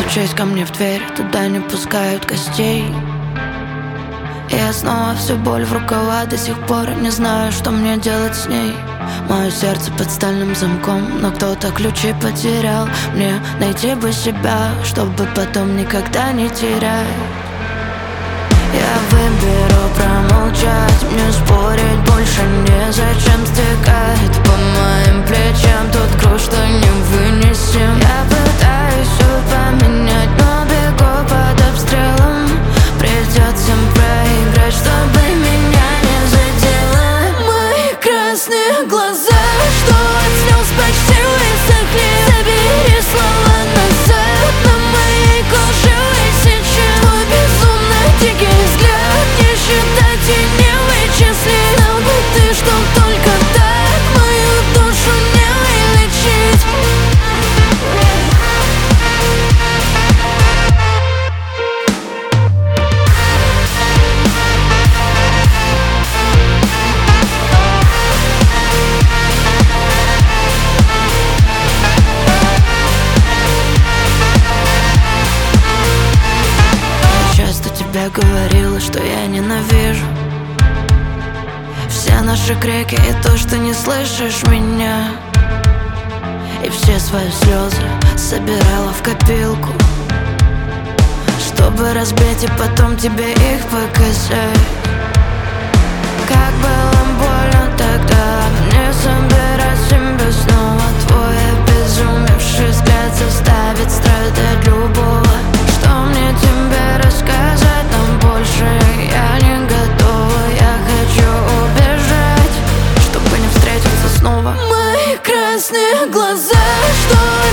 Стучусь ко мне в дверь, туда не пускают гостей. И я снова всю боль в рукава, до сих пор не знаю, что мне делать с ней. Мое сердце под стальным замком, но кто-то ключи потерял. Мне найти бы себя, чтобы потом никогда не терять. Я выберу промолчать, мне спорить больше незачем. Стекает по моим плечам тот груз, что не вынесем. Я пытаюсь все поменять, но бегу под обстрелом. Придется проиграть, чтобы меня не задело. Мои красные глаза, что от слез почти высохли. Забери слова назад, на моей коже высечет твой безумно дикий взгляд. Не считать и не вычислить. Знал бы ты, что только так мою душу не вылечить. Я говорила, что я ненавижу все наши крики и то, что не слышишь меня. И все свои слезы собирала в копилку, чтобы разбить и потом тебе их показать. Как было больно тогда не собирать себя снова. Твой обезумевший взгляд заставит страдать любого. Что мне тебе рассказать, но больше я не готова. Я хочу убежать, чтобы не встретиться снова. Мои красные глаза, что